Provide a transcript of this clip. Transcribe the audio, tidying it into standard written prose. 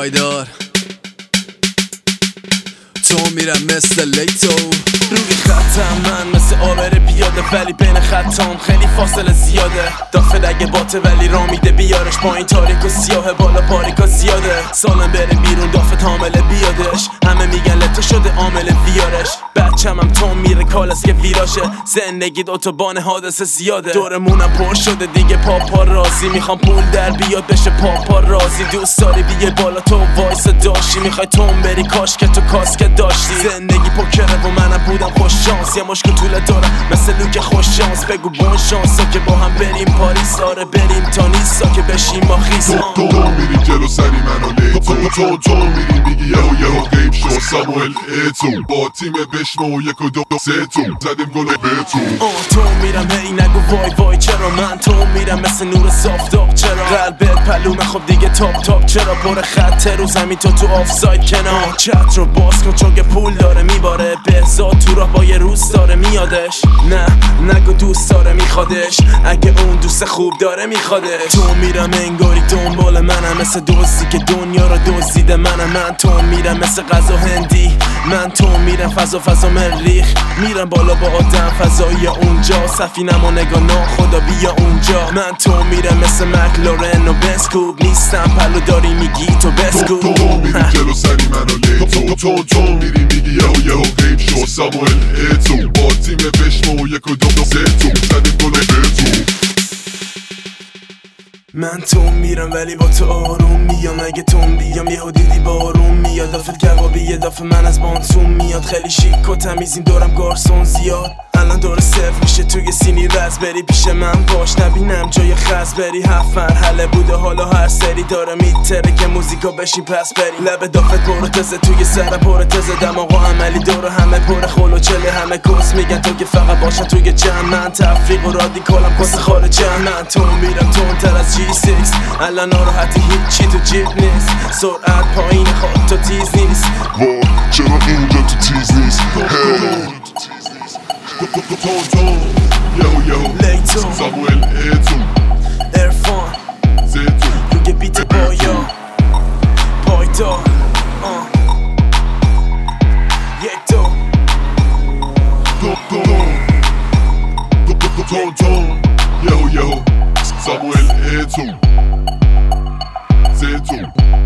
پایدار تو میرم مثل لیتو روی خطم من مثل آبر پیاده ولی بین خطام خیلی فاصله زیاده دافت اگه باته ولی را میده بیارش پایین تاریک و سیاه بالا پاریکا زیاده سالم بره بیرون دافت حامله بیادش همه میگن لته شده عامل ویارش بچه‌م تو میره کالس که ویراشه زندگی اتوبان حادثه زیاده دورمونم پر شده دیگه پاپا راضی میخوام پول در بیاد بشه پاپا راضی دوست داری بیه بالا تو وایس داشتی میخوای تون بری کاش که تو کاسکت داشتی زندگی پوکره و منم بودم خوش شانس یه مشکل طوله دارم مثل لوک خوش شانس بگو بون شانسا که با هم بریم پاریس آره بریم تا نیستا که بشیم ما خیس تو میری جلو سری منو لیتو تو میری میگی یهو غیب شو ساموئل ایتو با تیم بشمو یک و دو سه تو زدیم گل بهتون تو میرم هی نگو وای چرا من تو میرم مثل نور صافتاب چرا قلبت پلومه خب دیگه تاپ چرا پر خطه رو زمین تو آفساید کنار چت رو باز کن چون که پول داره میباره بهزاد تو راه با یه روز داره میادش نه نگو دوست داره میخوادش اگه اون دوست خوب داره میخوادش تو میرم انگاری دنبال منم مثل دوستی که دنیا رو دزدیده من تو میرم مثل غذا هندی من تو میرم فضا مریخ میرم بالا با آدم فضایی اونجا سفینم و نگاه ناخدا بیا اونجا من تو میرم مثل مکلارن و بسکوب نیستم پلو داری میگی تو بسکوب تو میری جلو سری منو لیتو تو میری میگی یهو غیب شو ساموئل ایتو با تیم بشمو یک و دو سه تو زدیم گل بهتون من تو میرم ولی با تو آروم میام اگه تون بیام یهو دیدی بارون میاد دافت کبابی یه دافه من از بانسون میاد خیلی شیک و تمیزیم دورم گارسون زیاد الان دور صرف میشه توی سینی رز بری پیش من باش نبینم جای خز بری 7 مرحله بوده حالا هر سری داره میتره که موزیکا بشین پس بری لب دافت پروتزه توی سرم پروتزه دماغ و عملی دور همه پر خل و چله همه کس میگن تو که فقط باشن توی جمع من تفریق و رادیکالم کس خارجم من تو میرم تون تر از G6 الان ناراحتی هیچی تو جیب نیست سرعت پایین خود تو تیز نیست وای چرا اینجا تو تیز نیست یهو لیتو ساموئل ایتو ارفان زیتو روی بیت پایدار یک دو یهو ساموئل ایتو زیتو